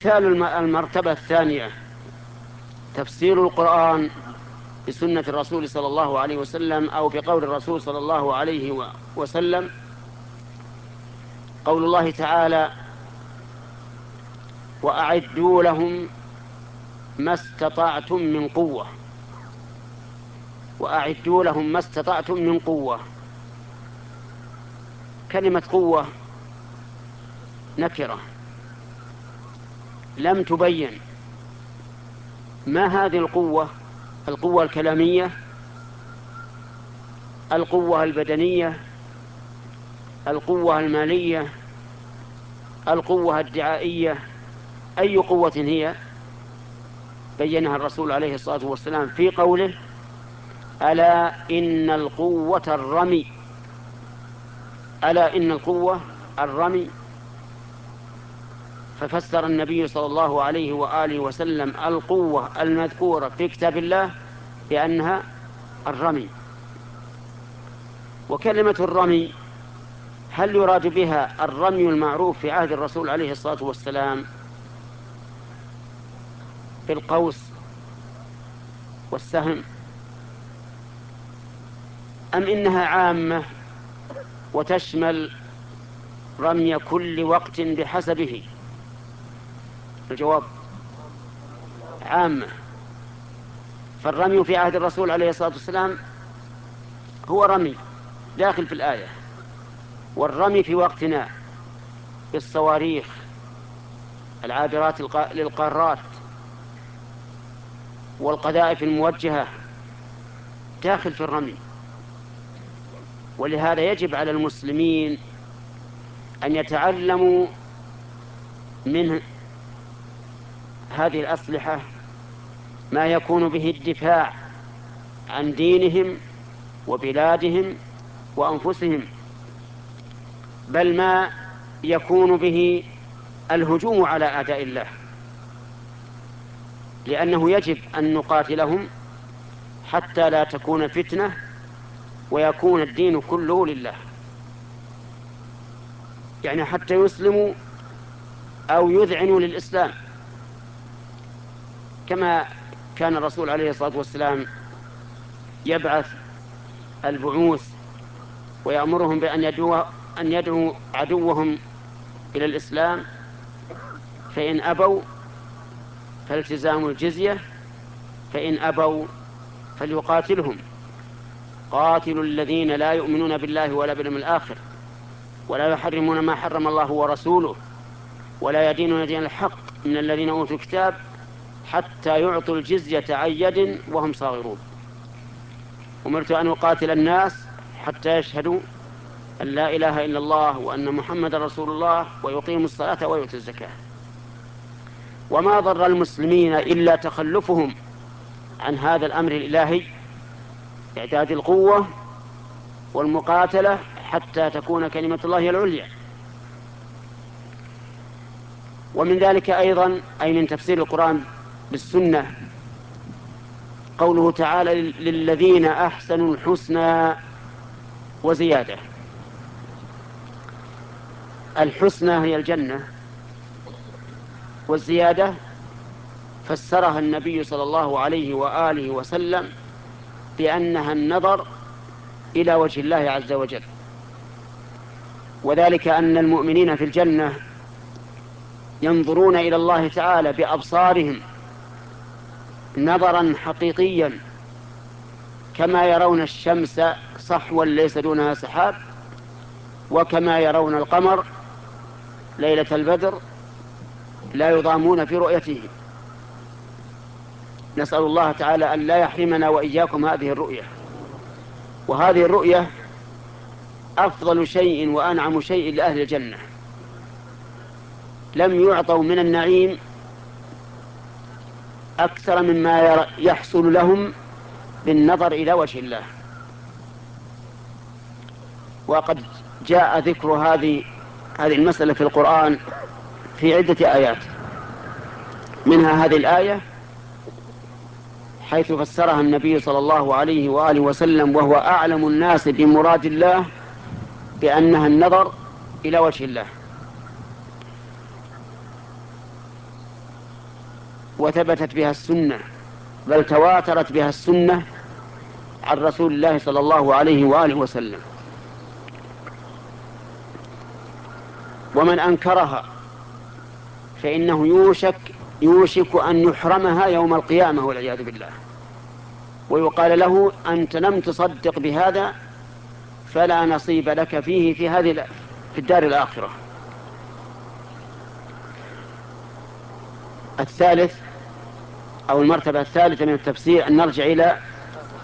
مثال المرتبة الثانية تفسير القرآن بسنة الرسول صلى الله عليه وسلم أو بقول الرسول صلى الله عليه وسلم. قول الله تعالى: وأعدوا لهم ما استطعتم من قوة. وأعدوا لهم ما استطعتم من قوة. كلمة قوة نكرة لم تبين ما هذه القوة. القوة الكلامية، القوة البدنية، القوة المالية، القوة الدعائية، أي قوة هي؟ بينها الرسول عليه الصلاة والسلام في قوله: ألا إن القوة الرمي. ألا إن القوة الرمي. ففسر النبي صلى الله عليه وآله وسلم القوة المذكورة في كتاب الله بأنها الرمي. وكلمة الرمي هل يراد بها الرمي المعروف في عهد الرسول عليه الصلاة والسلام بالقوس والسهم، أم إنها عامة وتشمل رمي كل وقت بحسبه؟ الجواب: عامة. فالرمي في عهد الرسول عليه الصلاة والسلام هو رمي داخل في الآية، والرمي في وقتنا بالصواريخ العابرات للقارات والقذائف الموجهة داخل في الرمي. ولهذا يجب على المسلمين أن يتعلموا من هذه الأسلحة ما يكون به الدفاع عن دينهم وبلادهم وأنفسهم، بل ما يكون به الهجوم على أعداء الله، لأنه يجب أن نقاتلهم حتى لا تكون فتنة ويكون الدين كله لله، يعني حتى يسلموا أو يذعنوا للإسلام، كما كان الرسول عليه الصلاة والسلام يبعث البعوث ويأمرهم بأن يدعوا عدوهم إلى الإسلام، فإن أبوا فالتزام الجزية، فإن أبوا فليقاتلهم. قاتلوا الذين لا يؤمنون بالله ولا باليوم الآخر ولا يحرمون ما حرم الله ورسوله ولا يدينون دين الحق من الذين أوتوا الكتاب حتى يعطوا الجزية عن يد وهم صاغرون. أمرت أن أقاتل الناس حتى يشهدوا أن لا إله إلا الله وأن محمد رسول الله ويقيموا الصلاة ويؤتوا الزكاة. وما ضر المسلمين إلا تخلفهم عن هذا الأمر الإلهي، إعداد القوة والمقاتلة حتى تكون كلمة الله هي العليا. ومن ذلك أيضا، أي من تفسير القرآن بالسنة، قوله تعالى: للذين أحسنوا الحسنى وزيادة. الحسنى هي الجنة، والزيادة فسرها النبي صلى الله عليه وآله وسلم بأنها النظر إلى وجه الله عز وجل، وذلك أن المؤمنين في الجنة ينظرون إلى الله تعالى بأبصارهم نظرا حقيقيا، كما يرون الشمس صحوا ليس دونها سحاب، وكما يرون القمر ليلة البدر لا يضامون في رؤيته. نسأل الله تعالى أن لا يحرمنا وإياكم هذه الرؤية. وهذه الرؤية أفضل شيء وأنعم شيء لأهل الجنة، لم يعطوا من النعيم أكثر مما يحصل لهم بالنظر إلى وجه الله. وقد جاء ذكر هذه المسألة في القرآن في عدة آيات، منها هذه الآية حيث فسرها النبي صلى الله عليه وآله وسلم وهو أعلم الناس بمراد الله بأنها النظر إلى وجه الله. وثبتت بها السنة، بل تواترت بها السنة عن رسول الله صلى الله عليه وآله وسلم. ومن أنكرها فإنه يوشك أن يحرمها يوم القيامة والعياذ بالله، ويقال له: أنت لم تصدق بهذا فلا نصيب لك فيه في الدار الآخرة. الثالث أو المرتبة الثالثة من التفسير أن نرجع إلى